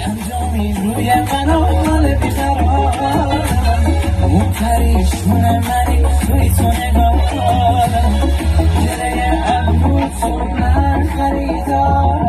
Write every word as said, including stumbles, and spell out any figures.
انجامی روی قنال بیقرارم اون پریشون منی توی تو نگارم گره ابرو تو من خریدارم